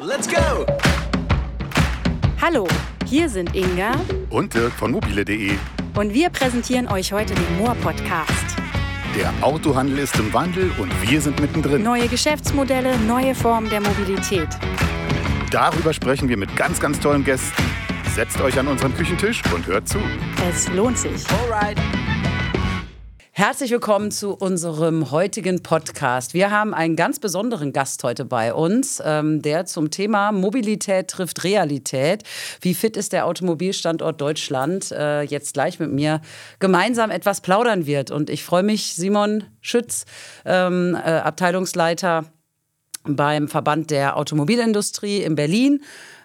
let's go! Hallo, hier sind Inga und Dirk von mobile.de. und wir präsentieren euch heute den Moor-Podcast. Der Autohandel ist im Wandel und wir sind mittendrin. Neue Geschäftsmodelle, neue Formen der Mobilität. Darüber sprechen wir mit ganz, ganz tollen Gästen. Setzt euch an unseren Küchentisch und hört zu. Es lohnt sich. Alright. Herzlich willkommen zu unserem heutigen Podcast. Wir haben einen ganz besonderen Gast heute bei uns, der zum Thema Mobilität trifft Realität. Wie fit ist der Automobilstandort Deutschland? Jetzt gleich mit mir gemeinsam etwas plaudern wird. Und ich freue mich, Simon Schütz, Abteilungsleiter beim Verband der Automobilindustrie in Berlin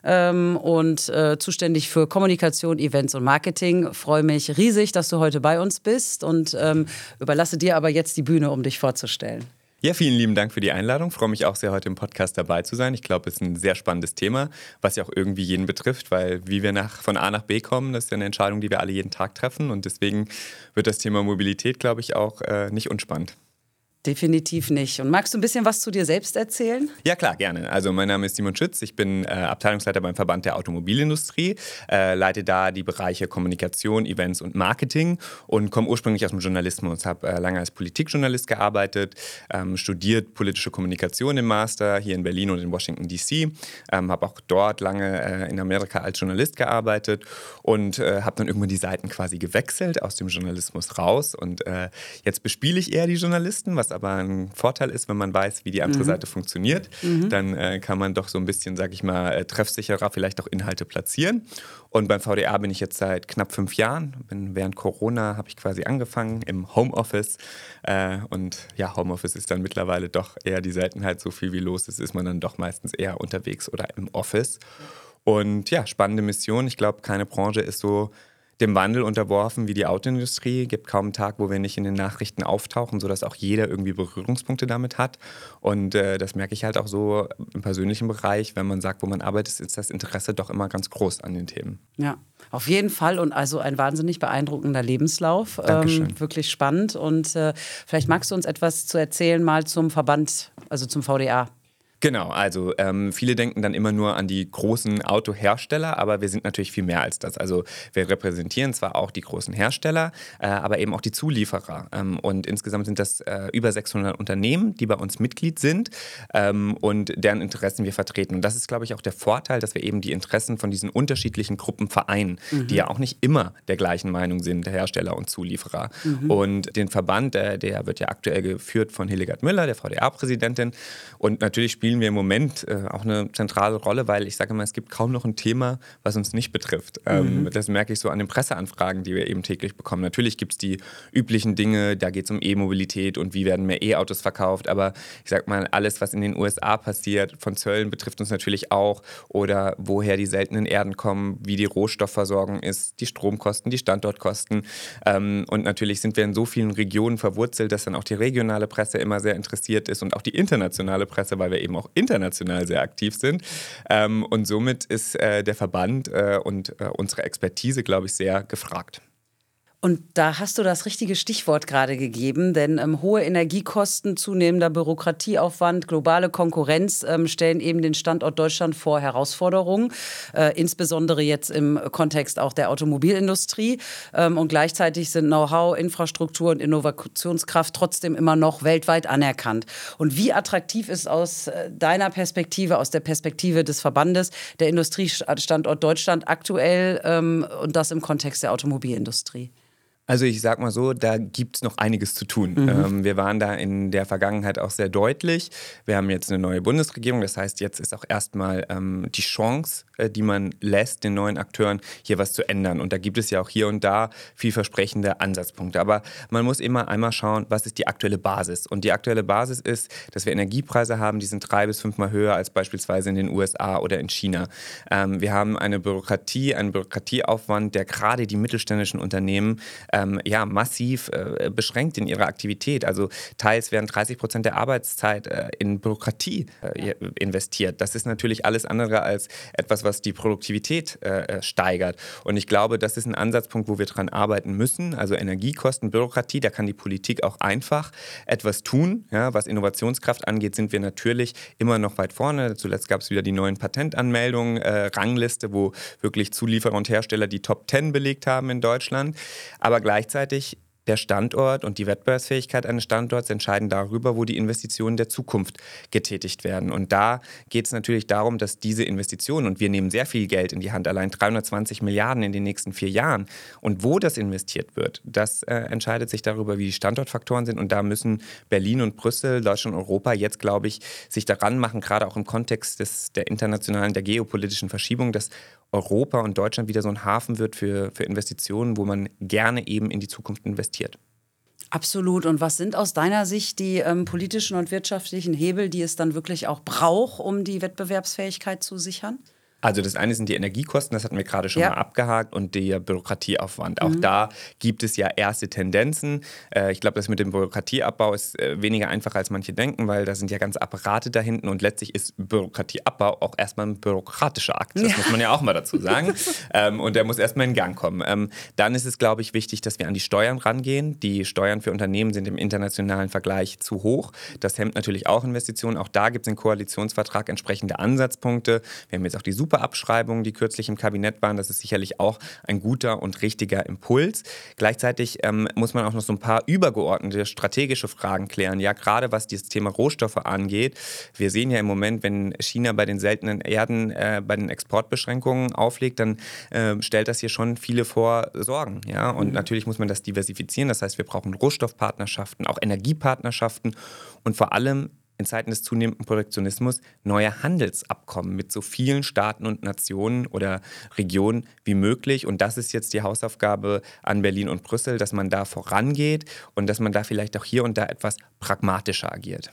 und zuständig für Kommunikation, Events und Marketing. Freue mich riesig, dass du heute bei uns bist und überlasse dir aber jetzt die Bühne, um dich vorzustellen. Ja, vielen lieben Dank für die Einladung. Ich freue mich auch sehr, heute im Podcast dabei zu sein. Ich glaube, es ist ein sehr spannendes Thema, was ja auch irgendwie jeden betrifft, weil wie wir von A nach B kommen, das ist ja eine Entscheidung, die wir alle jeden Tag treffen. Und deswegen wird das Thema Mobilität, glaube ich, auch nicht unspannend. Definitiv nicht. Und magst du ein bisschen was zu dir selbst erzählen? Ja, klar, gerne. Also mein Name ist Simon Schütz, ich bin Abteilungsleiter beim Verband der Automobilindustrie, leite da die Bereiche Kommunikation, Events und Marketing und komme ursprünglich aus dem Journalismus, habe lange als Politikjournalist gearbeitet, studiert politische Kommunikation im Master hier in Berlin und in Washington D.C., habe auch dort lange in Amerika als Journalist gearbeitet und habe dann irgendwann die Seiten quasi gewechselt, aus dem Journalismus raus und jetzt bespiele ich eher die Journalisten, was aber ein Vorteil ist, wenn man weiß, wie die andere Seite funktioniert. Dann kann man doch so ein bisschen, sag ich mal, treffsicherer vielleicht auch Inhalte platzieren. Und beim VDA bin ich jetzt seit knapp 5 Jahren. Während Corona habe ich quasi angefangen im Homeoffice. Und ja, Homeoffice ist dann mittlerweile doch eher die Seltenheit. So viel wie los ist man dann doch meistens eher unterwegs oder im Office. Und ja, spannende Mission. Ich glaube, keine Branche ist so dem Wandel unterworfen wie die Autoindustrie. Es gibt kaum einen Tag, wo wir nicht in den Nachrichten auftauchen, sodass auch jeder irgendwie Berührungspunkte damit hat. Und das merke ich halt auch so im persönlichen Bereich. Wenn man sagt, wo man arbeitet, ist das Interesse doch immer ganz groß an den Themen. Ja, auf jeden Fall. Und also ein wahnsinnig beeindruckender Lebenslauf. Dankeschön. Wirklich spannend. Und vielleicht magst du uns etwas zu erzählen mal zum Verband, also zum VDA. Genau, also viele denken dann immer nur an die großen Autohersteller, aber wir sind natürlich viel mehr als das. Also wir repräsentieren zwar auch die großen Hersteller, aber eben auch die Zulieferer. Und insgesamt sind das über 600 Unternehmen, die bei uns Mitglied sind und deren Interessen wir vertreten. Und das ist, glaube ich, auch der Vorteil, dass wir eben die Interessen von diesen unterschiedlichen Gruppen vereinen, die ja auch nicht immer der gleichen Meinung sind, der Hersteller und Zulieferer. Und den Verband, der wird ja aktuell geführt von Hildegard Müller, der VDA-Präsidentin. Und natürlich spielen wir im Moment auch eine zentrale Rolle, weil ich sage immer, es gibt kaum noch ein Thema, was uns nicht betrifft. Das merke ich so an den Presseanfragen, die wir eben täglich bekommen. Natürlich gibt es die üblichen Dinge, da geht es um E-Mobilität und wie werden mehr E-Autos verkauft, aber ich sage mal, alles, was in den USA passiert, von Zöllen betrifft uns natürlich auch oder woher die seltenen Erden kommen, wie die Rohstoffversorgung ist, die Stromkosten, die Standortkosten und natürlich sind wir in so vielen Regionen verwurzelt, dass dann auch die regionale Presse immer sehr interessiert ist und auch die internationale Presse, weil wir eben auch international sehr aktiv sind. Und somit ist der Verband und unsere Expertise, glaube ich, sehr gefragt. Und da hast du das richtige Stichwort gerade gegeben, denn hohe Energiekosten, zunehmender Bürokratieaufwand, globale Konkurrenz stellen eben den Standort Deutschland vor Herausforderungen, insbesondere jetzt im Kontext auch der Automobilindustrie. Und gleichzeitig sind Know-how, Infrastruktur und Innovationskraft trotzdem immer noch weltweit anerkannt. Und wie attraktiv ist aus deiner Perspektive, aus der Perspektive des Verbandes, der Industriestandort Deutschland aktuell und das im Kontext der Automobilindustrie? Also ich sag mal so, da gibt es noch einiges zu tun. Wir waren da in der Vergangenheit auch sehr deutlich. Wir haben jetzt eine neue Bundesregierung, das heißt, jetzt ist auch erstmal die Chance, die man lässt, den neuen Akteuren hier was zu ändern. Und da gibt es ja auch hier und da vielversprechende Ansatzpunkte. Aber man muss immer einmal schauen, was ist die aktuelle Basis. Und die aktuelle Basis ist, dass wir Energiepreise haben, die sind 3- bis 5-mal höher als beispielsweise in den USA oder in China. Wir haben einen Bürokratieaufwand, der gerade die mittelständischen Unternehmen massiv beschränkt in ihrer Aktivität. Also teils werden 30% der Arbeitszeit in Bürokratie investiert. Das ist natürlich alles andere als etwas, was die Produktivität steigert. Und ich glaube, das ist ein Ansatzpunkt, wo wir dran arbeiten müssen. Also Energiekosten, Bürokratie, da kann die Politik auch einfach etwas tun. Ja, was Innovationskraft angeht, sind wir natürlich immer noch weit vorne. Zuletzt gab es wieder die neuen Patentanmeldungen, Rangliste, wo wirklich Zulieferer und Hersteller die Top 10 belegt haben in Deutschland. Aber gleichzeitig der Standort und die Wettbewerbsfähigkeit eines Standorts entscheiden darüber, wo die Investitionen der Zukunft getätigt werden. Und da geht es natürlich darum, dass diese Investitionen, und wir nehmen sehr viel Geld in die Hand, allein 320 Milliarden in den nächsten 4 Jahren. Und wo das investiert wird, das entscheidet sich darüber, wie die Standortfaktoren sind. Und da müssen Berlin und Brüssel, Deutschland und Europa jetzt, glaube ich, sich daran machen, gerade auch im Kontext der internationalen, der geopolitischen Verschiebung, dass Europa und Deutschland wieder so ein Hafen wird für Investitionen, wo man gerne eben in die Zukunft investiert. Absolut. Und was sind aus deiner Sicht die politischen und wirtschaftlichen Hebel, die es dann wirklich auch braucht, um die Wettbewerbsfähigkeit zu sichern? Also das eine sind die Energiekosten, das hatten wir gerade schon mal abgehakt, und der Bürokratieaufwand. Auch da gibt es ja erste Tendenzen. Ich glaube, das mit dem Bürokratieabbau ist weniger einfach, als manche denken, weil da sind ja ganze Apparate da hinten, und letztlich ist Bürokratieabbau auch erstmal ein bürokratischer Akt. Das muss man ja auch mal dazu sagen. Und der muss erstmal in Gang kommen. Dann ist es, glaube ich, wichtig, dass wir an die Steuern rangehen. Die Steuern für Unternehmen sind im internationalen Vergleich zu hoch. Das hemmt natürlich auch Investitionen. Auch da gibt es im Koalitionsvertrag entsprechende Ansatzpunkte. Wir haben jetzt auch die Abschreibungen, die kürzlich im Kabinett waren. Das ist sicherlich auch ein guter und richtiger Impuls. Gleichzeitig muss man auch noch so ein paar übergeordnete strategische Fragen klären. Ja, gerade was das Thema Rohstoffe angeht. Wir sehen ja im Moment, wenn China bei den seltenen Erden bei den Exportbeschränkungen auflegt, dann stellt das hier schon viele vor Sorgen. Ja? Und natürlich muss man das diversifizieren. Das heißt, wir brauchen Rohstoffpartnerschaften, auch Energiepartnerschaften und vor allem in Zeiten des zunehmenden Protektionismus neue Handelsabkommen mit so vielen Staaten und Nationen oder Regionen wie möglich. Und das ist jetzt die Hausaufgabe an Berlin und Brüssel, dass man da vorangeht und dass man da vielleicht auch hier und da etwas pragmatischer agiert.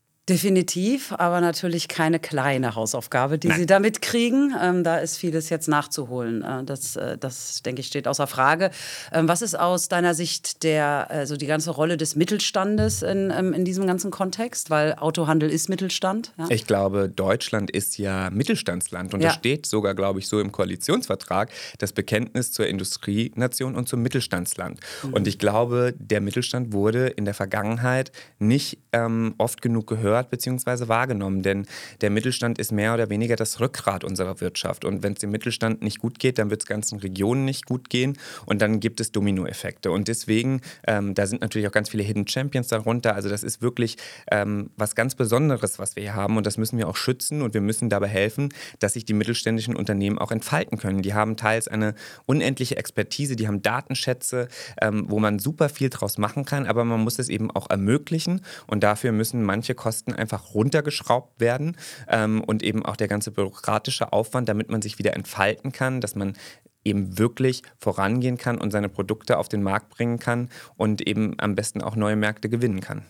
Definitiv, aber natürlich keine kleine Hausaufgabe, die Sie da mitkriegen. Da ist vieles jetzt nachzuholen. Das denke ich, steht außer Frage. Was ist aus deiner Sicht die ganze Rolle des Mittelstandes in diesem ganzen Kontext? Weil Autohandel ist Mittelstand. Ja? Ich glaube, Deutschland ist ja Mittelstandsland. Und da steht sogar, glaube ich, so im Koalitionsvertrag das Bekenntnis zur Industrienation und zum Mittelstandsland. Und ich glaube, der Mittelstand wurde in der Vergangenheit nicht oft genug gehört bzw. wahrgenommen, denn der Mittelstand ist mehr oder weniger das Rückgrat unserer Wirtschaft, und wenn es dem Mittelstand nicht gut geht, dann wird es ganzen Regionen nicht gut gehen, und dann gibt es Dominoeffekte, und deswegen, da sind natürlich auch ganz viele Hidden Champions darunter, also das ist wirklich was ganz Besonderes, was wir hier haben, und das müssen wir auch schützen, und wir müssen dabei helfen, dass sich die mittelständischen Unternehmen auch entfalten können. Die haben teils eine unendliche Expertise, die haben Datenschätze, wo man super viel draus machen kann, aber man muss es eben auch ermöglichen, und dafür müssen manche Kosten einfach runtergeschraubt werden und eben auch der ganze bürokratische Aufwand, damit man sich wieder entfalten kann, dass man eben wirklich vorangehen kann und seine Produkte auf den Markt bringen kann und eben am besten auch neue Märkte gewinnen kann.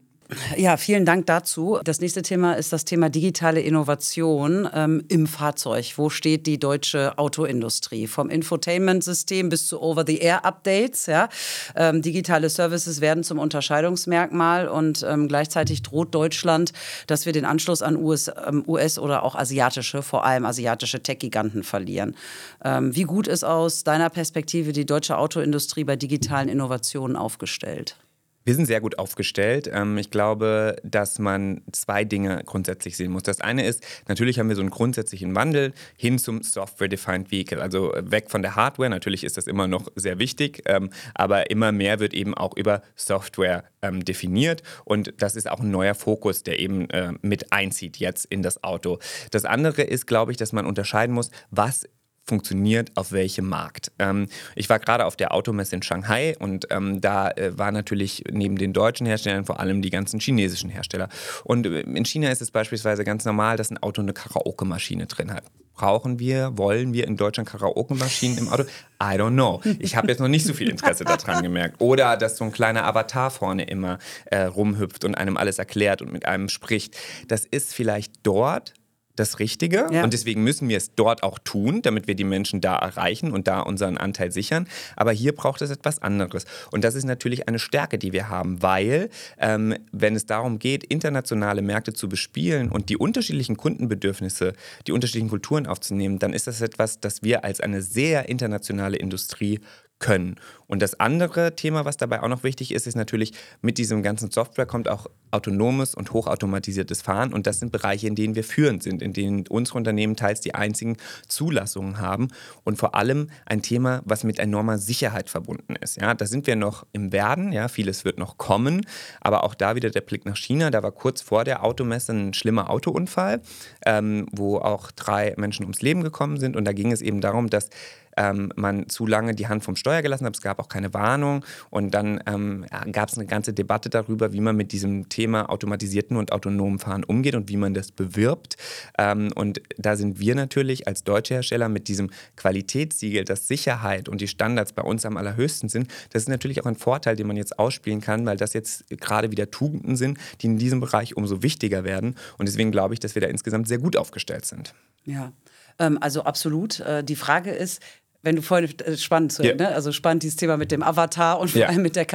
Ja, vielen Dank dazu. Das nächste Thema ist das Thema digitale Innovation im Fahrzeug. Wo steht die deutsche Autoindustrie? Vom Infotainment-System bis zu Over-the-Air-Updates. Ja? Digitale Services werden zum Unterscheidungsmerkmal, und gleichzeitig droht Deutschland, dass wir den Anschluss an US oder auch vor allem asiatische Tech-Giganten verlieren. Wie gut ist aus deiner Perspektive die deutsche Autoindustrie bei digitalen Innovationen aufgestellt? Wir sind sehr gut aufgestellt. Ich glaube, dass man 2 Dinge grundsätzlich sehen muss. Das eine ist, natürlich haben wir so einen grundsätzlichen Wandel hin zum Software-Defined Vehicle, also weg von der Hardware. Natürlich ist das immer noch sehr wichtig, aber immer mehr wird eben auch über Software definiert, und das ist auch ein neuer Fokus, der eben mit einzieht jetzt in das Auto. Das andere ist, glaube ich, dass man unterscheiden muss, was funktioniert auf welchem Markt. Ich war gerade auf der Automesse in Shanghai, und da war natürlich neben den deutschen Herstellern vor allem die ganzen chinesischen Hersteller. Und in China ist es beispielsweise ganz normal, dass ein Auto eine Karaoke-Maschine drin hat. Wollen wir in Deutschland Karaoke-Maschinen im Auto? I don't know. Ich habe jetzt noch nicht so viel Interesse daran gemerkt. Oder dass so ein kleiner Avatar vorne immer rumhüpft und einem alles erklärt und mit einem spricht. Das ist vielleicht dort das Richtige und deswegen müssen wir es dort auch tun, damit wir die Menschen da erreichen und da unseren Anteil sichern. Aber hier braucht es etwas anderes. Und das ist natürlich eine Stärke, die wir haben, weil wenn es darum geht, internationale Märkte zu bespielen und die unterschiedlichen Kundenbedürfnisse, die unterschiedlichen Kulturen aufzunehmen, dann ist das etwas, das wir als eine sehr internationale Industrie können. Und das andere Thema, was dabei auch noch wichtig ist, ist natürlich, mit diesem ganzen Software kommt auch autonomes und hochautomatisiertes Fahren. Und das sind Bereiche, in denen wir führend sind, in denen unsere Unternehmen teils die einzigen Zulassungen haben. Und vor allem ein Thema, was mit enormer Sicherheit verbunden ist. Ja, da sind wir noch im Werden, ja, vieles wird noch kommen. Aber auch da wieder der Blick nach China. Da war kurz vor der Automesse ein schlimmer Autounfall, wo auch 3 Menschen ums Leben gekommen sind. Und da ging es eben darum, dass man zu lange die Hand vom Steuer gelassen hat. Es gab auch keine Warnung. Und dann gab es eine ganze Debatte darüber, wie man mit diesem Thema automatisierten und autonomen Fahren umgeht und wie man das bewirbt. Und da sind wir natürlich als deutsche Hersteller mit diesem Qualitätssiegel, dass Sicherheit und die Standards bei uns am allerhöchsten sind. Das ist natürlich auch ein Vorteil, den man jetzt ausspielen kann, weil das jetzt gerade wieder Tugenden sind, die in diesem Bereich umso wichtiger werden. Und deswegen glaube ich, dass wir da insgesamt sehr gut aufgestellt sind. Ja, also absolut. Die Frage ist, wenn du vorhin, spannend, ne? Also spannend dieses Thema mit dem Avatar und vor allem mit der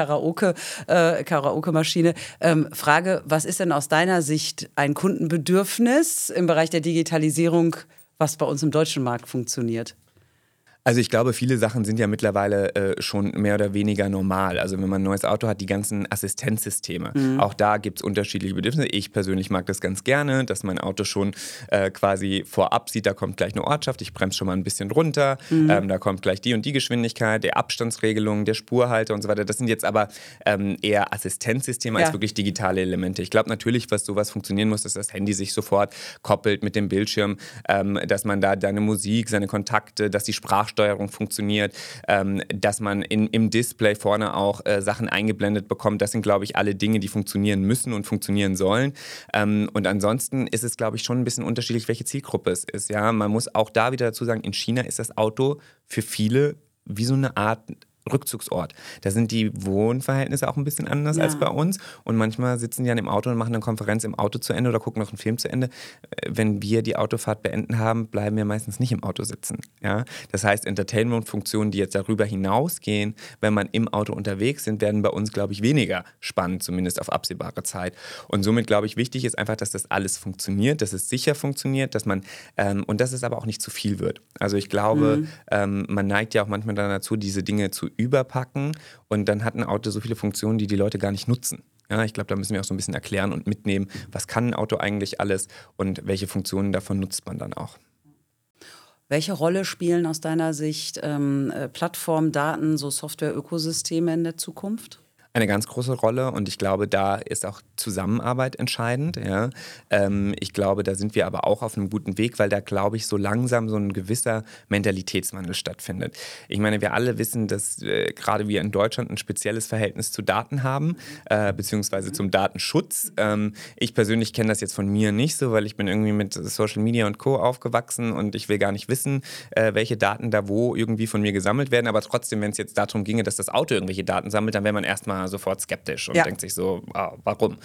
Karaoke-Maschine. Frage, was ist denn aus deiner Sicht ein Kundenbedürfnis im Bereich der Digitalisierung, was bei uns im deutschen Markt funktioniert? Also ich glaube, viele Sachen sind ja mittlerweile schon mehr oder weniger normal. Also wenn man ein neues Auto hat, die ganzen Assistenzsysteme. Auch da gibt es unterschiedliche Bedürfnisse. Ich persönlich mag das ganz gerne, dass mein Auto schon quasi vorab sieht, da kommt gleich eine Ortschaft, ich bremse schon mal ein bisschen runter, da kommt gleich die und die Geschwindigkeit, der Abstandsregelung, der Spurhalter und so weiter. Das sind jetzt aber eher Assistenzsysteme als wirklich digitale Elemente. Ich glaube natürlich, was sowas funktionieren muss, dass das Handy sich sofort koppelt mit dem Bildschirm, dass man da seine Musik, seine Kontakte, dass die Sprachsteuerung funktioniert, dass man im Display vorne auch Sachen eingeblendet bekommt. Das sind, glaube ich, alle Dinge, die funktionieren müssen und funktionieren sollen. Und ansonsten ist es, glaube ich, schon ein bisschen unterschiedlich, welche Zielgruppe es ist. Ja? Man muss auch da wieder dazu sagen, in China ist das Auto für viele wie so eine Art Rückzugsort. Da sind die Wohnverhältnisse auch ein bisschen anders als bei uns. Und manchmal sitzen die dann im Auto und machen eine Konferenz im Auto zu Ende oder gucken noch einen Film zu Ende. Wenn wir die Autofahrt beenden haben, bleiben wir meistens nicht im Auto sitzen. Ja? Das heißt, Entertainment-Funktionen, die jetzt darüber hinausgehen, wenn man im Auto unterwegs sind, werden bei uns, glaube ich, weniger spannend, zumindest auf absehbare Zeit. Und somit, glaube ich, wichtig ist einfach, dass das alles funktioniert, dass es sicher funktioniert, dass man, und dass es aber auch nicht zu viel wird. Also ich glaube, man neigt ja auch manchmal dazu, diese Dinge zu überpacken und dann hat ein Auto so viele Funktionen, die die Leute gar nicht nutzen. Ja, ich glaube, da müssen wir auch so ein bisschen erklären und mitnehmen, was kann ein Auto eigentlich alles und welche Funktionen davon nutzt man dann auch. Welche Rolle spielen aus deiner Sicht Plattformen, Daten, so Software-Ökosysteme in der Zukunft? Eine ganz große Rolle und ich glaube, da ist auch Zusammenarbeit entscheidend. Ja. Ich glaube, da sind wir aber auch auf einem guten Weg, weil da, glaube ich, so langsam so ein gewisser Mentalitätswandel stattfindet. Ich meine, wir alle wissen, dass gerade wir in Deutschland ein spezielles Verhältnis zu Daten haben, beziehungsweise zum Datenschutz. Ich persönlich kenne das jetzt von mir nicht so, weil ich bin irgendwie mit Social Media und Co. aufgewachsen und ich will gar nicht wissen, welche Daten da wo irgendwie von mir gesammelt werden. Aber trotzdem, wenn es jetzt darum ginge, dass das Auto irgendwelche Daten sammelt, dann wäre man erstmal sofort skeptisch und denkt sich so, warum?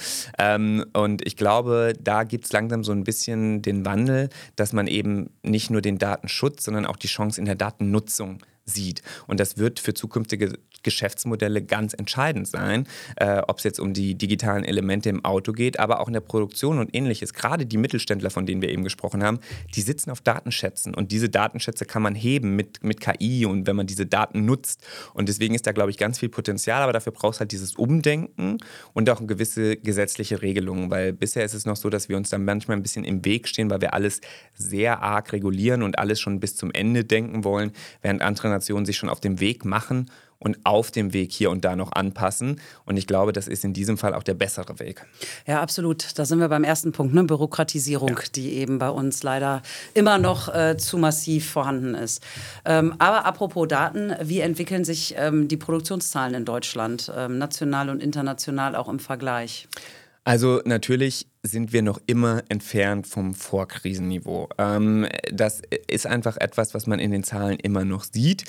Und ich glaube, da gibt es langsam so ein bisschen den Wandel, dass man eben nicht nur den Datenschutz, sondern auch die Chance in der Datennutzung sieht. Und das wird für zukünftige Geschäftsmodelle ganz entscheidend sein, ob es jetzt um die digitalen Elemente im Auto geht, aber auch in der Produktion und Ähnliches. Gerade die Mittelständler, von denen wir eben gesprochen haben, die sitzen auf Datenschätzen und diese Datenschätze kann man heben mit KI und wenn man diese Daten nutzt. Und deswegen ist da, glaube ich, ganz viel Potenzial, aber dafür braucht es halt dieses Umdenken und auch eine gewisse gesetzliche Regelung, weil bisher ist es noch so, dass wir uns dann manchmal ein bisschen im Weg stehen, weil wir alles sehr arg regulieren und alles schon bis zum Ende denken wollen, während andere Nationen sich schon auf dem Weg machen und auf dem Weg hier und da noch anpassen. Und ich glaube, das ist in diesem Fall auch der bessere Weg. Ja, absolut. Da sind wir beim ersten Punkt, ne? Bürokratisierung, die eben bei uns leider immer noch zu massiv vorhanden ist. Aber apropos Daten, wie entwickeln sich die Produktionszahlen in Deutschland, national und international auch im Vergleich? Also natürlich sind wir noch immer entfernt vom Vorkrisenniveau. Das ist einfach etwas, was man in den Zahlen immer noch sieht.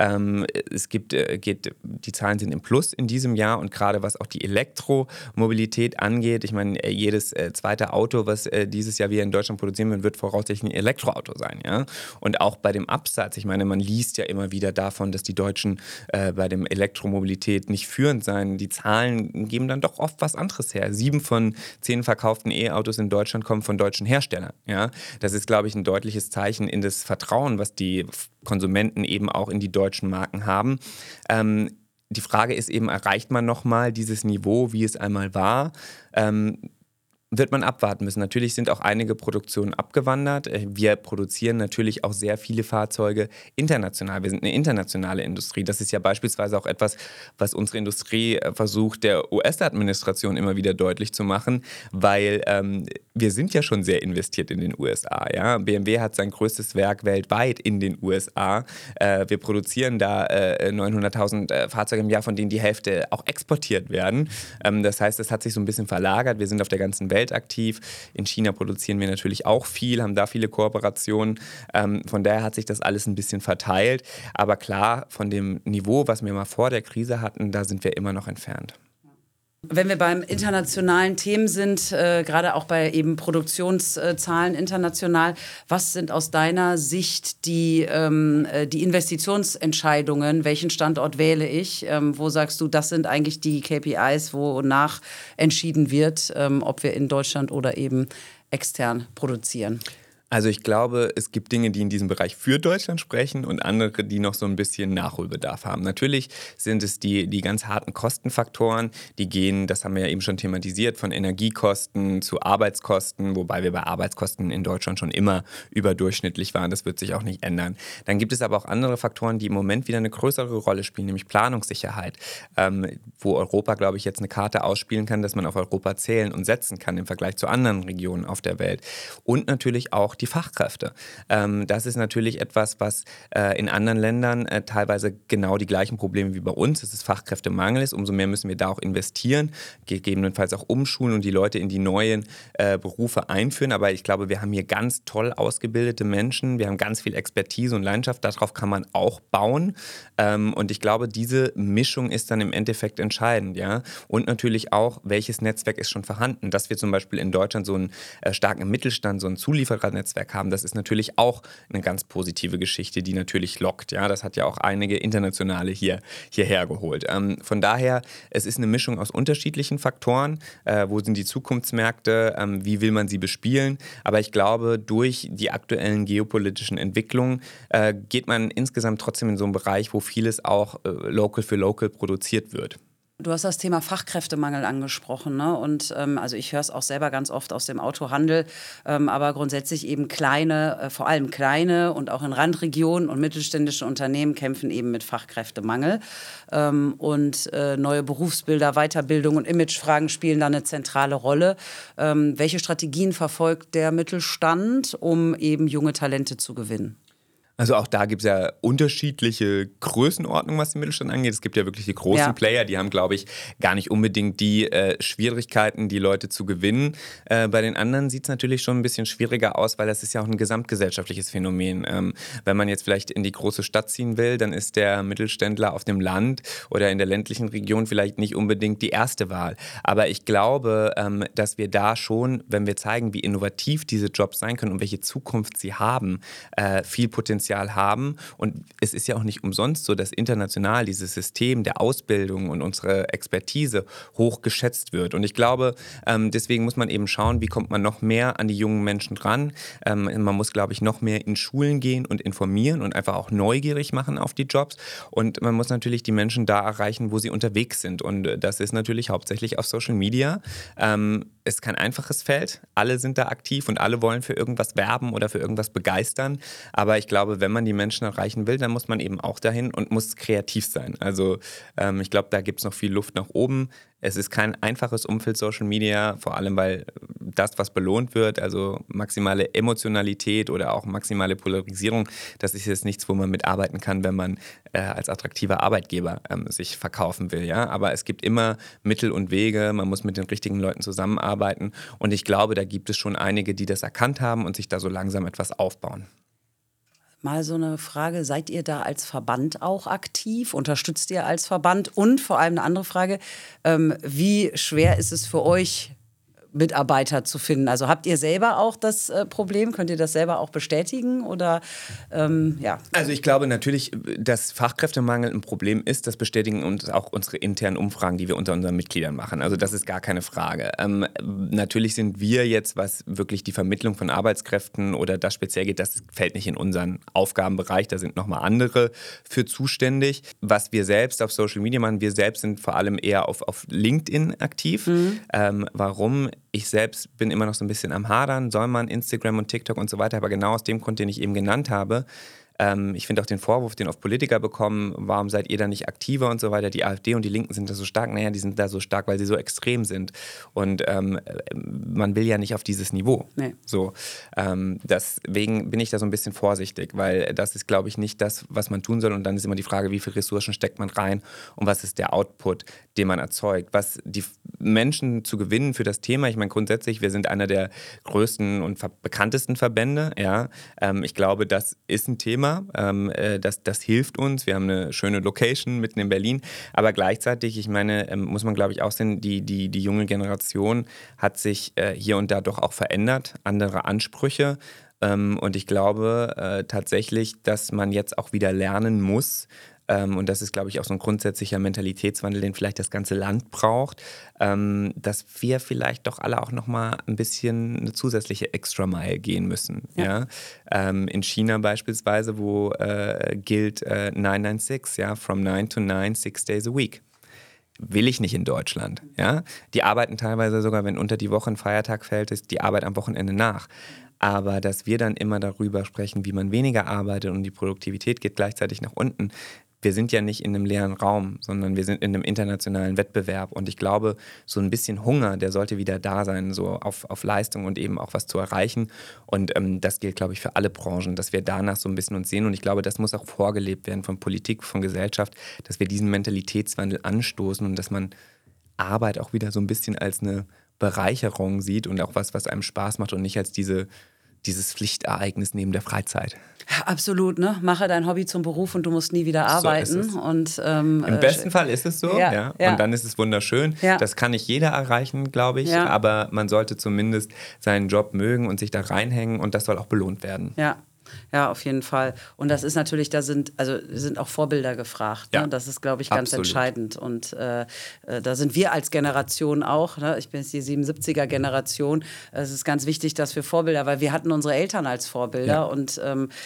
Die Zahlen sind im Plus in diesem Jahr und gerade was auch die Elektromobilität angeht, ich meine, jedes zweite Auto, was dieses Jahr wir in Deutschland produzieren werden, wird voraussichtlich ein Elektroauto sein. Ja? Und auch bei dem Absatz, ich meine, man liest ja immer wieder davon, dass die Deutschen bei der Elektromobilität nicht führend seien. Die Zahlen geben dann doch oft was anderes her. 7 von 10 verkauften E-Autos in Deutschland kommen von deutschen Herstellern. Ja? Das ist, glaube ich, ein deutliches Zeichen in das Vertrauen, was die Konsumenten eben auch in die deutschen Marken haben. Die Frage ist eben, erreicht man nochmal dieses Niveau, wie es einmal war? Wird man abwarten müssen. Natürlich sind auch einige Produktionen abgewandert. Wir produzieren natürlich auch sehr viele Fahrzeuge international. Wir sind eine internationale Industrie. Das ist ja beispielsweise auch etwas, was unsere Industrie versucht, der US-Administration immer wieder deutlich zu machen, weil wir sind ja schon sehr investiert in den USA. Ja? BMW hat sein größtes Werk weltweit in den USA. Wir produzieren da 900.000 Fahrzeuge im Jahr, von denen die Hälfte auch exportiert werden. Das heißt, es hat sich so ein bisschen verlagert. Wir sind auf der ganzen Welt aktiv. In China produzieren wir natürlich auch viel, haben da viele Kooperationen. Von daher hat sich das alles ein bisschen verteilt. Aber klar, von dem Niveau, was wir mal vor der Krise hatten, da sind wir immer noch entfernt. Wenn wir beim internationalen Themen sind, gerade auch bei eben Produktionszahlen international, was sind aus deiner Sicht die Investitionsentscheidungen? Welchen Standort wähle ich? Wo sagst du, das sind eigentlich die KPIs, wonach entschieden wird, ob wir in Deutschland oder eben extern produzieren? Also ich glaube, es gibt Dinge, die in diesem Bereich für Deutschland sprechen und andere, die noch so ein bisschen Nachholbedarf haben. Natürlich sind es die ganz harten Kostenfaktoren, die gehen, das haben wir ja eben schon thematisiert, von Energiekosten zu Arbeitskosten, wobei wir bei Arbeitskosten in Deutschland schon immer überdurchschnittlich waren. Das wird sich auch nicht ändern. Dann gibt es aber auch andere Faktoren, die im Moment wieder eine größere Rolle spielen, nämlich Planungssicherheit, wo Europa, glaube ich, jetzt eine Karte ausspielen kann, dass man auf Europa zählen und setzen kann im Vergleich zu anderen Regionen auf der Welt. Und natürlich auch die Fachkräfte. Das ist natürlich etwas, was in anderen Ländern teilweise genau die gleichen Probleme wie bei uns, dass es Fachkräftemangel ist. Umso mehr müssen wir da auch investieren, gegebenenfalls auch umschulen und die Leute in die neuen Berufe einführen. Aber ich glaube, wir haben hier ganz toll ausgebildete Menschen. Wir haben ganz viel Expertise und Leidenschaft. Darauf kann man auch bauen. Und ich glaube, diese Mischung ist dann im Endeffekt entscheidend. Ja? Und natürlich auch, welches Netzwerk ist schon vorhanden. Dass wir zum Beispiel in Deutschland so einen starken Mittelstand, so ein Zulieferernetzwerk haben, das ist natürlich auch eine ganz positive Geschichte, die natürlich lockt. Ja? Das hat ja auch einige Internationale hierher geholt. Von daher, es ist eine Mischung aus unterschiedlichen Faktoren. Wo sind die Zukunftsmärkte? Wie will man sie bespielen? Aber ich glaube, durch die aktuellen geopolitischen Entwicklungen geht man insgesamt trotzdem in so einen Bereich, wo vieles auch local für local produziert wird. Du hast das Thema Fachkräftemangel angesprochen, ne? Und also ich höre es auch selber ganz oft aus dem Autohandel, aber grundsätzlich eben vor allem kleine und auch in Randregionen und mittelständische Unternehmen kämpfen eben mit Fachkräftemangel. Und neue Berufsbilder, Weiterbildung und Imagefragen spielen da eine zentrale Rolle. Welche Strategien verfolgt der Mittelstand, um eben junge Talente zu gewinnen? Also auch da gibt es ja unterschiedliche Größenordnungen, was den Mittelstand angeht. Es gibt ja wirklich die großen Player, die haben, glaube ich, gar nicht unbedingt die Schwierigkeiten, die Leute zu gewinnen. Bei den anderen sieht es natürlich schon ein bisschen schwieriger aus, weil das ist ja auch ein gesamtgesellschaftliches Phänomen. Wenn man jetzt vielleicht in die große Stadt ziehen will, dann ist der Mittelständler auf dem Land oder in der ländlichen Region vielleicht nicht unbedingt die erste Wahl. Aber ich glaube, dass wir da schon, wenn wir zeigen, wie innovativ diese Jobs sein können und welche Zukunft sie haben, viel Potenzial haben. Und es ist ja auch nicht umsonst so, dass international dieses System der Ausbildung und unsere Expertise hoch geschätzt wird. Und ich glaube, deswegen muss man eben schauen, wie kommt man noch mehr an die jungen Menschen dran. Man muss, glaube ich, noch mehr in Schulen gehen und informieren und einfach auch neugierig machen auf die Jobs. Und man muss natürlich die Menschen da erreichen, wo sie unterwegs sind. Und das ist natürlich hauptsächlich auf Social Media. Ist kein einfaches Feld. Alle sind da aktiv und alle wollen für irgendwas werben oder für irgendwas begeistern. Aber ich glaube, wenn man die Menschen erreichen will, dann muss man eben auch dahin und muss kreativ sein. Also ich glaube, da gibt es noch viel Luft nach oben. Es ist kein einfaches Umfeld Social Media, vor allem weil das, was belohnt wird, also maximale Emotionalität oder auch maximale Polarisierung, das ist jetzt nichts, wo man mitarbeiten kann, wenn man als attraktiver Arbeitgeber sich verkaufen will. Ja? Aber es gibt immer Mittel und Wege, man muss mit den richtigen Leuten zusammenarbeiten und ich glaube, da gibt es schon einige, die das erkannt haben und sich da so langsam etwas aufbauen. Mal so eine Frage, seid ihr da als Verband auch aktiv? Unterstützt ihr als Verband? Und vor allem eine andere Frage, wie schwer ist es für euch, Mitarbeiter zu finden? Also habt ihr selber auch das Problem? Könnt ihr das selber auch bestätigen? Oder, ja. Also ich glaube natürlich, dass Fachkräftemangel ein Problem ist. Das bestätigen uns auch unsere internen Umfragen, die wir unter unseren Mitgliedern machen. Also das ist gar keine Frage. Natürlich sind wir jetzt, was wirklich die Vermittlung von Arbeitskräften oder das speziell geht, das fällt nicht in unseren Aufgabenbereich. Da sind nochmal andere für zuständig. Was wir selbst auf Social Media machen, wir selbst sind vor allem eher auf LinkedIn aktiv. Warum? Ich selbst bin immer noch so ein bisschen am Hadern, soll man Instagram und TikTok und so weiter, aber genau aus dem Grund, den ich eben genannt habe. Ich finde auch den Vorwurf, den oft Politiker bekommen, warum seid ihr da nicht aktiver und so weiter, die AfD und die Linken sind da so stark, naja, die sind da so stark, weil sie so extrem sind und man will ja nicht auf dieses Niveau. Nee. So, deswegen bin ich da so ein bisschen vorsichtig, weil das ist, glaube ich, nicht das, was man tun soll und dann ist immer die Frage, wie viele Ressourcen steckt man rein und was ist der Output, den man erzeugt, was die Menschen zu gewinnen für das Thema. Ich meine, grundsätzlich, wir sind einer der größten und bekanntesten Verbände, ja, ich glaube, das ist ein Thema, das hilft uns. Wir haben eine schöne Location mitten in Berlin, aber gleichzeitig, ich meine, muss man glaube ich auch sehen, die junge Generation hat sich hier und da doch auch verändert, andere Ansprüche und ich glaube tatsächlich, dass man jetzt auch wieder lernen muss, und das ist, glaube ich, auch so ein grundsätzlicher Mentalitätswandel, den vielleicht das ganze Land braucht, dass wir vielleicht doch alle auch nochmal ein bisschen eine zusätzliche Extra-Mile gehen müssen. Ja? In China beispielsweise, wo gilt 996, ja, from 9 to 9, 6 days a week. Will ich nicht in Deutschland. Ja? Die arbeiten teilweise sogar, wenn unter die Woche ein Feiertag fällt, ist die Arbeit am Wochenende nach. Aber dass wir dann immer darüber sprechen, wie man weniger arbeitet und die Produktivität geht gleichzeitig nach unten, wir sind ja nicht in einem leeren Raum, sondern wir sind in einem internationalen Wettbewerb. Und ich glaube, so ein bisschen Hunger, der sollte wieder da sein, so auf Leistung und eben auch was zu erreichen. Und das gilt, glaube ich, für alle Branchen, dass wir danach so ein bisschen uns sehen. Und ich glaube, das muss auch vorgelebt werden von Politik, von Gesellschaft, dass wir diesen Mentalitätswandel anstoßen und dass man Arbeit auch wieder so ein bisschen als eine Bereicherung sieht und auch was einem Spaß macht und nicht als dieses Pflichtereignis neben der Freizeit. Absolut, ne? Mache dein Hobby zum Beruf und du musst nie wieder arbeiten. So und, im besten Fall ist es so, ja. Und dann ist es wunderschön. Ja. Das kann nicht jeder erreichen, glaube ich, aber man sollte zumindest seinen Job mögen und sich da reinhängen und das soll auch belohnt werden. Ja, auf jeden Fall. Und das ist natürlich, sind auch Vorbilder gefragt. Ne? Das ist, glaube ich, ganz entscheidend. Und da sind wir als Generation auch, ne? Ich bin jetzt die 77er-Generation, es ist ganz wichtig, dass wir Vorbilder, weil wir hatten unsere Eltern als Vorbilder und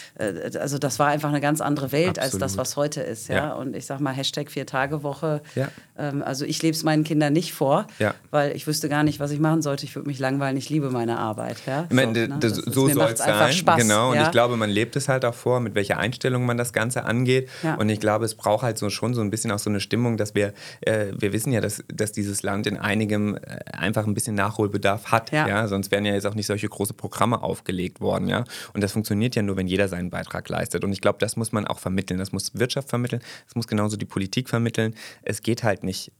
also das war einfach eine ganz andere Welt als das, was heute ist. Ja? Und ich sag mal, #4-Tage-Woche, also ich lebe es meinen Kindern nicht vor, weil ich wüsste gar nicht, was ich machen sollte. Ich würde mich langweilen, ich liebe meine Arbeit. Ja? Ich meine, so soll es sein. Spaß, genau, und ich glaube, man lebt es halt auch vor, mit welcher Einstellung man das Ganze angeht. Ja. Und ich glaube, es braucht halt schon so ein bisschen auch so eine Stimmung, dass wir wissen ja, dass dieses Land in einigem einfach ein bisschen Nachholbedarf hat. Ja? Sonst wären ja jetzt auch nicht solche große Programme aufgelegt worden. Ja? Und das funktioniert ja nur, wenn jeder seinen Beitrag leistet. Und ich glaube, das muss man auch vermitteln. Das muss Wirtschaft vermitteln, das muss genauso die Politik vermitteln. Es geht halt nicht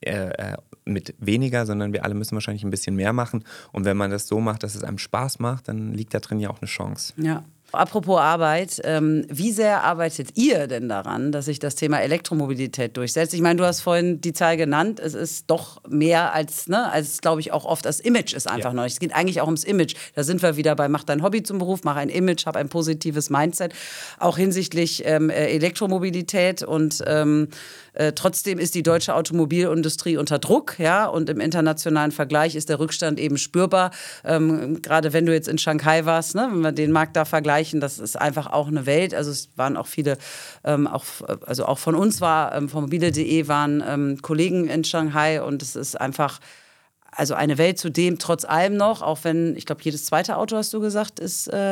mit weniger, sondern wir alle müssen wahrscheinlich ein bisschen mehr machen. Und wenn man das so macht, dass es einem Spaß macht, dann liegt da drin ja auch eine Chance. Ja. Apropos Arbeit, wie sehr arbeitet ihr denn daran, dass sich das Thema Elektromobilität durchsetzt? Ich meine, du hast vorhin die Zahl genannt, es ist doch mehr als glaube ich, auch oft das Image ist einfach neu. Es geht eigentlich auch ums Image. Da sind wir wieder bei mach dein Hobby zum Beruf, mach ein Image, hab ein positives Mindset, auch hinsichtlich Elektromobilität und trotzdem ist die deutsche Automobilindustrie unter Druck, ja, und im internationalen Vergleich ist der Rückstand eben spürbar. Gerade wenn du jetzt in Shanghai warst, ne, wenn wir den Markt da vergleichen, das ist einfach auch eine Welt. Also es waren auch viele, auch von uns von mobile.de waren Kollegen in Shanghai und es ist einfach also eine Welt, zudem trotz allem noch, auch wenn, ich glaube, jedes zweite Auto, hast du gesagt, ist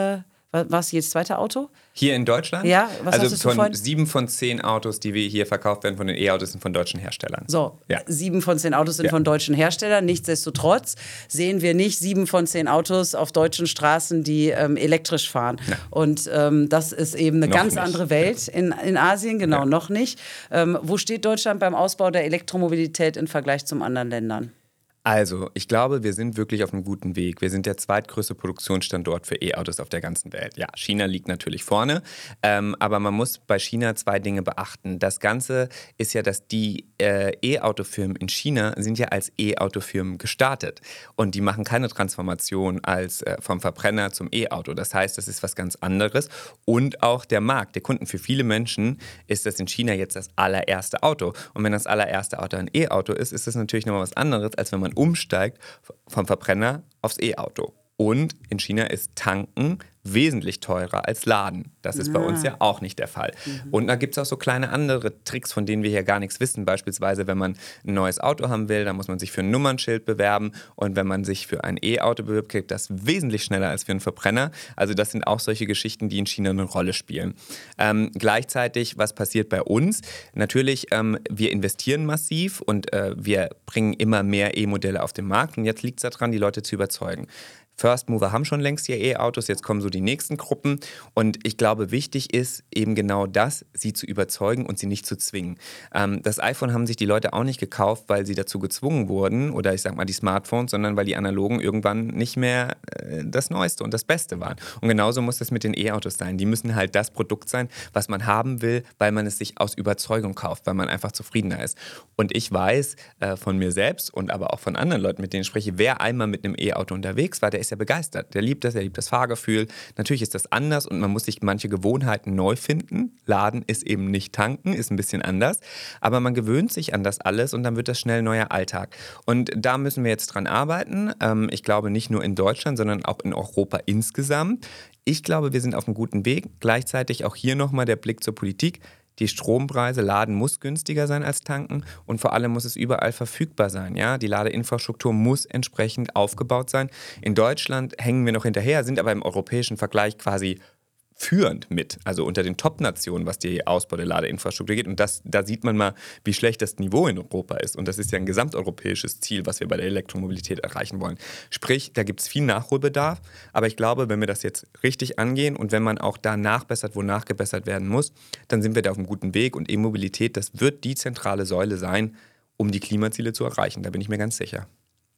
Was jedes zweite Auto? Hier in Deutschland? Ja, was hast du von 7 von 10 Autos, die wir hier verkauft werden von den E-Autos, sind von deutschen Herstellern. So, ja. 7 von 10 Autos sind von deutschen Herstellern. Nichtsdestotrotz sehen wir nicht 7 von 10 Autos auf deutschen Straßen, die elektrisch fahren. Ja. Und das ist eben eine ganz andere Welt in Asien, genau, noch nicht. Wo steht Deutschland beim Ausbau der Elektromobilität im Vergleich zu anderen Ländern? Also, ich glaube, wir sind wirklich auf einem guten Weg. Wir sind der zweitgrößte Produktionsstandort für E-Autos auf der ganzen Welt. Ja, China liegt natürlich vorne, aber man muss bei China 2 Dinge beachten. Das Ganze ist ja, dass die E-Auto-Firmen in China sind ja als E-Auto-Firmen gestartet und die machen keine Transformation vom Verbrenner zum E-Auto. Das heißt, das ist was ganz anderes und auch der Markt, der Kunden. Für viele Menschen ist das in China jetzt das allererste Auto und wenn das allererste Auto ein E-Auto ist, ist das natürlich nochmal was anderes, als wenn man umsteigt vom Verbrenner aufs E-Auto. Und in China ist Tanken wesentlich teurer als Laden. Das ist bei uns ja auch nicht der Fall. Und da gibt es auch so kleine andere Tricks, von denen wir hier gar nichts wissen. Beispielsweise, wenn man ein neues Auto haben will, dann muss man sich für ein Nummernschild bewerben. Und wenn man sich für ein E-Auto bewirbt, kriegt das wesentlich schneller als für einen Verbrenner. Also das sind auch solche Geschichten, die in China eine Rolle spielen. Gleichzeitig, was passiert bei uns? Natürlich, wir investieren massiv und wir bringen immer mehr E-Modelle auf den Markt. Und jetzt liegt es daran, die Leute zu überzeugen. First Mover haben schon längst hier E-Autos, jetzt kommen so die nächsten Gruppen und ich glaube, wichtig ist eben genau das, sie zu überzeugen und sie nicht zu zwingen. Das iPhone haben sich die Leute auch nicht gekauft, weil sie dazu gezwungen wurden oder ich sag mal die Smartphones, sondern weil die analogen irgendwann nicht mehr das Neueste und das Beste waren. Und genauso muss das mit den E-Autos sein. Die müssen halt das Produkt sein, was man haben will, weil man es sich aus Überzeugung kauft, weil man einfach zufriedener ist. Und ich weiß von mir selbst und aber auch von anderen Leuten, mit denen ich spreche, wer einmal mit einem E-Auto unterwegs war, der ist ja begeistert. Der liebt das Fahrgefühl. Natürlich ist das anders und man muss sich manche Gewohnheiten neu finden. Laden ist eben nicht tanken, ist ein bisschen anders. Aber man gewöhnt sich an das alles und dann wird das schnell neuer Alltag. Und da müssen wir jetzt dran arbeiten. Ich glaube nicht nur in Deutschland, sondern auch in Europa insgesamt. Ich glaube, wir sind auf einem guten Weg. Gleichzeitig auch hier nochmal der Blick zur Politik. Die Strompreise, Laden muss günstiger sein als tanken und vor allem muss es überall verfügbar sein. Ja? Die Ladeinfrastruktur muss entsprechend aufgebaut sein. In Deutschland hängen wir noch hinterher, sind aber im europäischen Vergleich quasi führend mit, also unter den Top-Nationen, was die Ausbau der Ladeinfrastruktur geht. Und da sieht man mal, wie schlecht das Niveau in Europa ist. Und das ist ja ein gesamteuropäisches Ziel, was wir bei der Elektromobilität erreichen wollen. Sprich, da gibt es viel Nachholbedarf. Aber ich glaube, wenn wir das jetzt richtig angehen und wenn man auch da nachbessert, wo nachgebessert werden muss, dann sind wir da auf einem guten Weg. Und E-Mobilität, das wird die zentrale Säule sein, um die Klimaziele zu erreichen. Da bin ich mir ganz sicher.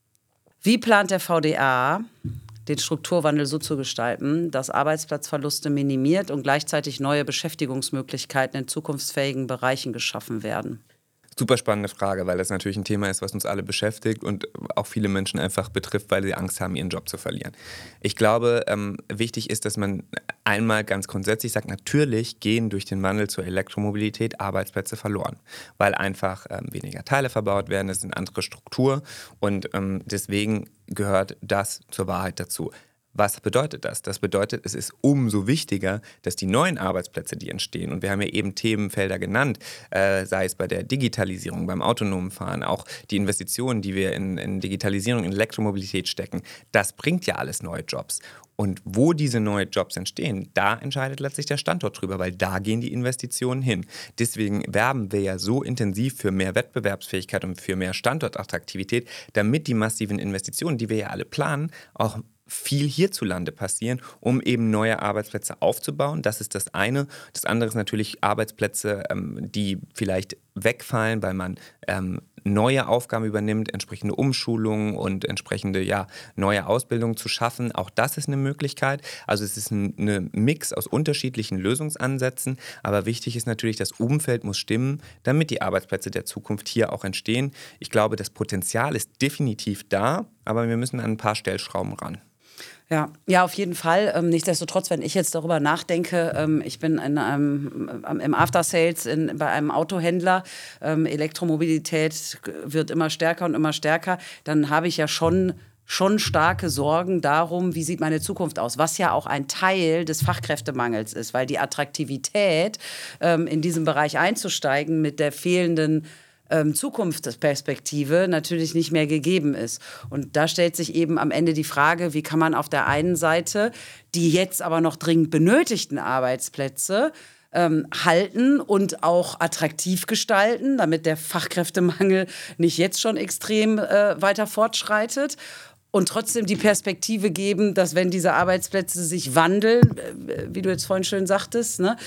Wie plant der VDA, den Strukturwandel so zu gestalten, dass Arbeitsplatzverluste minimiert und gleichzeitig neue Beschäftigungsmöglichkeiten in zukunftsfähigen Bereichen geschaffen werden? Super spannende Frage, weil das natürlich ein Thema ist, was uns alle beschäftigt und auch viele Menschen einfach betrifft, weil sie Angst haben, ihren Job zu verlieren. Ich glaube, wichtig ist, dass man einmal ganz grundsätzlich sagt, natürlich gehen durch den Wandel zur Elektromobilität Arbeitsplätze verloren, weil einfach weniger Teile verbaut werden, das ist eine andere Struktur und deswegen gehört das zur Wahrheit dazu. Was bedeutet das? Das bedeutet, es ist umso wichtiger, dass die neuen Arbeitsplätze, die entstehen, und wir haben ja eben Themenfelder genannt, sei es bei der Digitalisierung, beim autonomen Fahren, auch die Investitionen, die wir in Digitalisierung, in Elektromobilität stecken, das bringt ja alles neue Jobs. Und wo diese neuen Jobs entstehen, da entscheidet letztlich der Standort drüber, weil da gehen die Investitionen hin. Deswegen werben wir ja so intensiv für mehr Wettbewerbsfähigkeit und für mehr Standortattraktivität, damit die massiven Investitionen, die wir ja alle planen, auch viel hierzulande passieren, um eben neue Arbeitsplätze aufzubauen. Das ist das eine. Das andere ist natürlich Arbeitsplätze, die vielleicht wegfallen, weil man neue Aufgaben übernimmt, entsprechende Umschulungen und entsprechende neue Ausbildungen zu schaffen. Auch das ist eine Möglichkeit. Also es ist ein Mix aus unterschiedlichen Lösungsansätzen. Aber wichtig ist natürlich, das Umfeld muss stimmen, damit die Arbeitsplätze der Zukunft hier auch entstehen. Ich glaube, das Potenzial ist definitiv da, aber wir müssen an ein paar Stellschrauben ran. Ja, auf jeden Fall. Nichtsdestotrotz, wenn ich jetzt darüber nachdenke, ich bin im After-Sales bei einem Autohändler, Elektromobilität wird immer stärker und immer stärker, dann habe ich ja schon starke Sorgen darum, wie sieht meine Zukunft aus, was ja auch ein Teil des Fachkräftemangels ist, weil die Attraktivität, in diesem Bereich einzusteigen mit der fehlenden Zukunftsperspektive natürlich nicht mehr gegeben ist. Und da stellt sich eben am Ende die Frage, wie kann man auf der einen Seite die jetzt aber noch dringend benötigten Arbeitsplätze halten und auch attraktiv gestalten, damit der Fachkräftemangel nicht jetzt schon extrem weiter fortschreitet. Und trotzdem die Perspektive geben, dass wenn diese Arbeitsplätze sich wandeln, wie du jetzt vorhin schön sagtest, ne,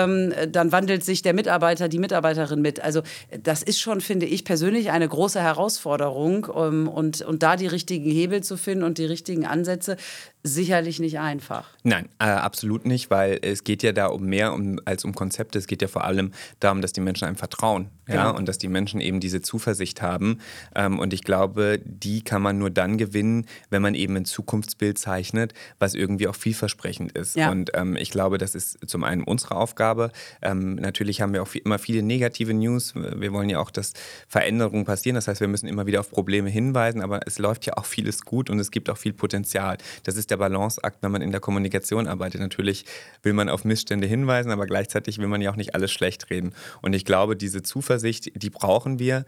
dann wandelt sich der Mitarbeiter, die Mitarbeiterin mit. Also das ist schon, finde ich persönlich, eine große Herausforderung. Und da die richtigen Hebel zu finden und die richtigen Ansätze, sicherlich nicht einfach. Nein, absolut nicht, weil es geht ja da um mehr als um Konzepte. Es geht ja vor allem darum, dass die Menschen einem vertrauen, ja, und dass die Menschen eben diese Zuversicht haben. Und ich glaube, die kann man nur dann gewinnen, wenn man eben ein Zukunftsbild zeichnet, was irgendwie auch vielversprechend ist. Ja. Und ich glaube, das ist zum einen unsere Aufgabe. Natürlich haben wir auch immer viele negative News. Wir wollen ja auch, dass Veränderungen passieren. Das heißt, wir müssen immer wieder auf Probleme hinweisen, aber es läuft ja auch vieles gut und es gibt auch viel Potenzial. Das ist der Balanceakt, wenn man in der Kommunikation arbeitet. Natürlich will man auf Missstände hinweisen, aber gleichzeitig will man ja auch nicht alles schlecht reden. Und ich glaube, diese Zuversicht, die brauchen wir.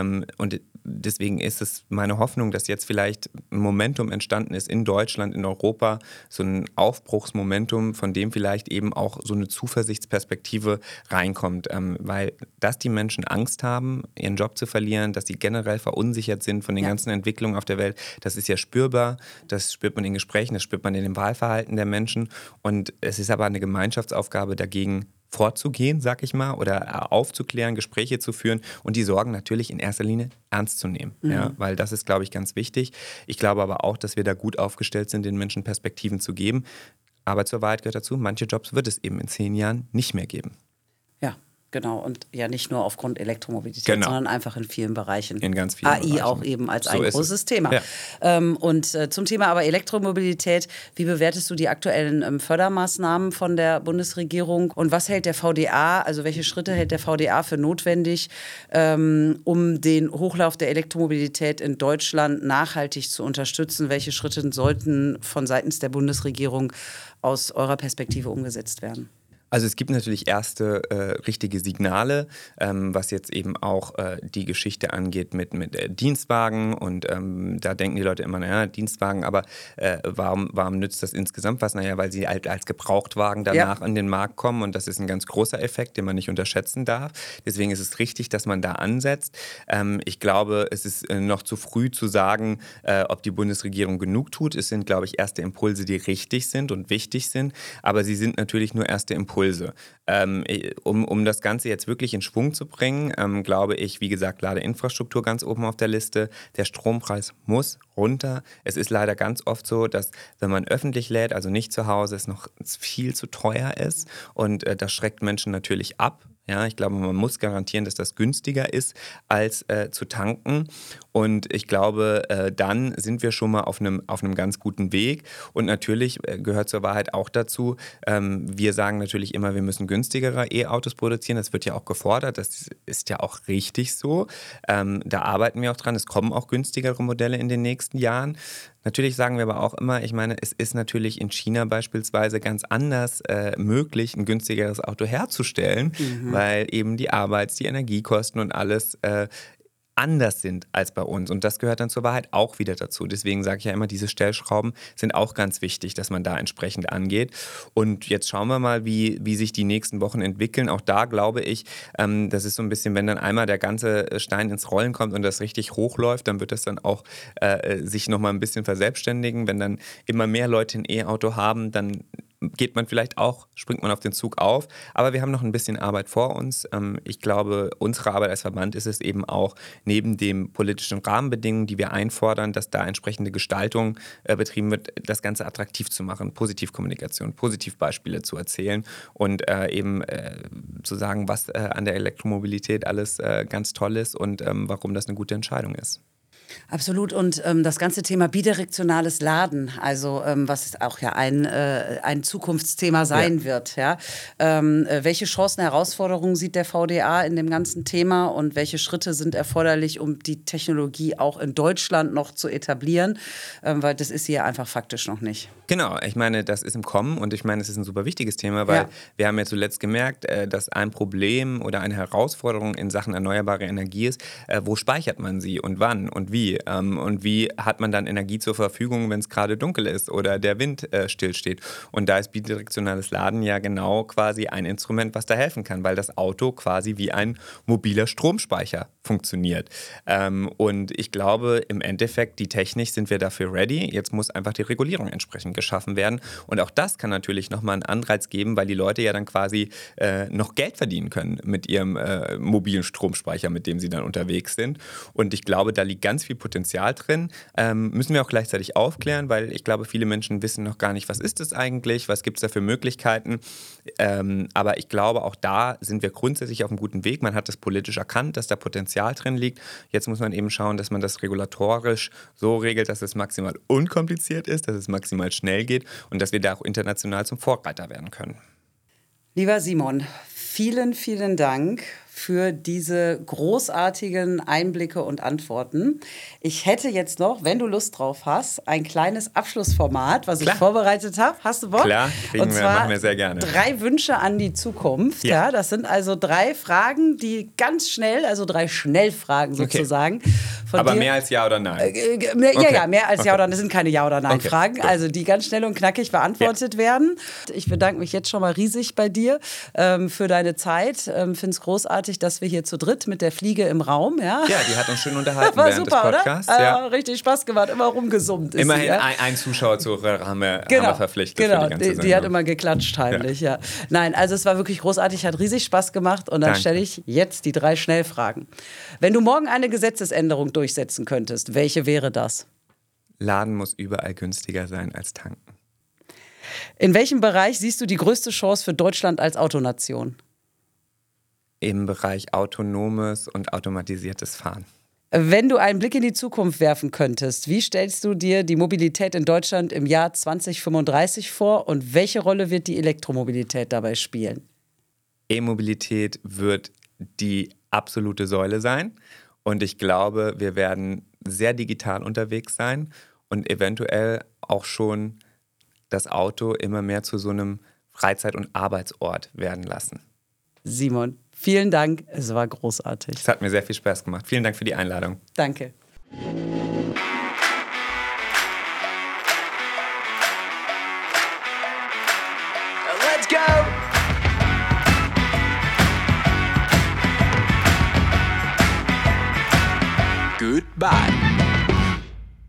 Und deswegen ist es meine Hoffnung, dass jetzt vielleicht ein Momentum entstanden ist in Deutschland, in Europa, so ein Aufbruchsmomentum, von dem vielleicht eben auch so eine Zuversichtsperspektive reinkommt. Weil dass die Menschen Angst haben, ihren Job zu verlieren, dass sie generell verunsichert sind von den ganzen Entwicklungen auf der Welt, das ist ja spürbar, das spürt man in Gesprächen, das spürt man in dem Wahlverhalten der Menschen. Und es ist aber eine Gemeinschaftsaufgabe, dagegen vorzugehen, sag ich mal, oder aufzuklären, Gespräche zu führen und die Sorgen natürlich in erster Linie ernst zu nehmen. Mhm. Ja, weil das ist, glaube ich, ganz wichtig. Ich glaube aber auch, dass wir da gut aufgestellt sind, den Menschen Perspektiven zu geben. Aber zur Wahrheit gehört dazu, manche Jobs wird es eben in 10 Jahren nicht mehr geben. Ja. Genau, und ja nicht nur aufgrund Elektromobilität, sondern einfach in vielen Bereichen. In ganz vielen Bereichen. AI auch eben als ein großes Thema. Ja. Und zum Thema aber Elektromobilität, wie bewertest du die aktuellen Fördermaßnahmen von der Bundesregierung und was hält der VDA, also welche Schritte hält der VDA für notwendig, um den Hochlauf der Elektromobilität in Deutschland nachhaltig zu unterstützen? Welche Schritte sollten von seitens der Bundesregierung aus eurer Perspektive umgesetzt werden? Also es gibt natürlich erste richtige Signale, was jetzt eben auch die Geschichte angeht mit Dienstwagen und da denken die Leute immer, naja, Dienstwagen, aber warum nützt das insgesamt was? Naja, weil sie halt als Gebrauchtwagen danach an den Markt kommen und das ist ein ganz großer Effekt, den man nicht unterschätzen darf. Deswegen ist es richtig, dass man da ansetzt. Ich glaube, es ist noch zu früh zu sagen, ob die Bundesregierung genug tut. Es sind, glaube ich, erste Impulse, die richtig sind und wichtig sind, aber sie sind natürlich nur erste Impulse. Um das Ganze jetzt wirklich in Schwung zu bringen, glaube ich, wie gesagt, Ladeinfrastruktur ganz oben auf der Liste. Der Strompreis muss runter. Es ist leider ganz oft so, dass wenn man öffentlich lädt, also nicht zu Hause, es noch viel zu teuer ist und das schreckt Menschen natürlich ab. Ja, ich glaube, man muss garantieren, dass das günstiger ist, als zu tanken. Und ich glaube, dann sind wir schon mal auf einem ganz guten Weg. Und natürlich gehört zur Wahrheit auch dazu, wir sagen natürlich immer, wir müssen günstigere E-Autos produzieren. Das wird ja auch gefordert. Das ist ja auch richtig so. Da arbeiten wir auch dran. Es kommen auch günstigere Modelle in den nächsten Jahren. Natürlich sagen wir aber auch immer, ich meine, es ist natürlich in China beispielsweise ganz anders möglich, ein günstigeres Auto herzustellen, weil eben die die Energiekosten und alles anders sind als bei uns. Und das gehört dann zur Wahrheit auch wieder dazu. Deswegen sage ich ja immer, diese Stellschrauben sind auch ganz wichtig, dass man da entsprechend angeht. Und jetzt schauen wir mal, wie sich die nächsten Wochen entwickeln. Auch da glaube ich, das ist so ein bisschen, wenn dann einmal der ganze Stein ins Rollen kommt und das richtig hochläuft, dann wird das dann auch sich nochmal ein bisschen verselbstständigen. Wenn dann immer mehr Leute ein E-Auto haben, dann springt man auf den Zug auf. Aber wir haben noch ein bisschen Arbeit vor uns. Ich glaube, unsere Arbeit als Verband ist es eben auch, neben den politischen Rahmenbedingungen, die wir einfordern, dass da entsprechende Gestaltung betrieben wird, das Ganze attraktiv zu machen, Positivkommunikation, Positivbeispiele zu erzählen und eben zu sagen, was an der Elektromobilität alles ganz toll ist und warum das eine gute Entscheidung ist. Absolut. Und das ganze Thema bidirektionales Laden, also was auch ja ein Zukunftsthema sein wird. Ja? Welche Chancen, Herausforderungen sieht der VDA in dem ganzen Thema und welche Schritte sind erforderlich, um die Technologie auch in Deutschland noch zu etablieren? Weil das ist hier einfach faktisch noch nicht. Genau, ich meine, das ist im Kommen und ich meine, es ist ein super wichtiges Thema, weil wir haben ja zuletzt gemerkt, dass ein Problem oder eine Herausforderung in Sachen erneuerbare Energie ist, wo speichert man sie und wann und wie hat man dann Energie zur Verfügung, wenn es gerade dunkel ist oder der Wind stillsteht. Und da ist bidirektionales Laden ja genau quasi ein Instrument, was da helfen kann, weil das Auto quasi wie ein mobiler Stromspeicher funktioniert. Und ich glaube, im Endeffekt, die technisch sind wir dafür ready. Jetzt muss einfach die Regulierung entsprechend geschaffen werden. Und auch das kann natürlich nochmal einen Anreiz geben, weil die Leute ja dann quasi noch Geld verdienen können mit ihrem mobilen Stromspeicher, mit dem sie dann unterwegs sind. Und ich glaube, da liegt ganz viel Potenzial drin. Müssen wir auch gleichzeitig aufklären, weil ich glaube, viele Menschen wissen noch gar nicht, was ist es eigentlich, was gibt es da für Möglichkeiten. Aber ich glaube, auch da sind wir grundsätzlich auf einem guten Weg. Man hat das politisch erkannt, dass da Potenzial drin liegt. Jetzt muss man eben schauen, dass man das regulatorisch so regelt, dass es maximal unkompliziert ist, dass es maximal schnell geht und dass wir da auch international zum Vorreiter werden können. Lieber Simon, vielen, vielen Dank für diese großartigen Einblicke und Antworten. Ich hätte jetzt noch, wenn du Lust drauf hast, ein kleines Abschlussformat, was ich vorbereitet habe. Hast du Bock? Klar, machen wir sehr gerne. 3 Wünsche an die Zukunft. Ja. Das sind also 3 Fragen, die ganz schnell, also 3 Schnellfragen sozusagen. Aber mehr als Ja oder Nein? Mehr als Ja oder Nein. Das sind keine Ja- oder Nein-Fragen, also die ganz schnell und knackig beantwortet werden. Ich bedanke mich jetzt schon mal riesig bei dir für deine Zeit. Finde es großartig, dass wir hier zu dritt mit der Fliege im Raum. Ja, die hat uns schön unterhalten war während super, des Podcasts. Oder? Richtig Spaß gemacht, immer rumgesummt. Immerhin ein Zuschauer haben wir verpflichtet für die ganze Sendung. Die hat immer geklatscht heimlich. Ja. Nein, also es war wirklich großartig, hat riesig Spaß gemacht und dann stelle ich jetzt die 3 Schnellfragen. Wenn du morgen eine Gesetzesänderung durchsetzen könntest, welche wäre das? Laden muss überall günstiger sein als tanken. In welchem Bereich siehst du die größte Chance für Deutschland als Autonation? Im Bereich autonomes und automatisiertes Fahren. Wenn du einen Blick in die Zukunft werfen könntest, wie stellst du dir die Mobilität in Deutschland im Jahr 2035 vor und welche Rolle wird die Elektromobilität dabei spielen? E-Mobilität wird die absolute Säule sein und ich glaube, wir werden sehr digital unterwegs sein und eventuell auch schon das Auto immer mehr zu so einem Freizeit- und Arbeitsort werden lassen. Simon, vielen Dank, es war großartig. Es hat mir sehr viel Spaß gemacht. Vielen Dank für die Einladung. Danke. Let's go! Goodbye.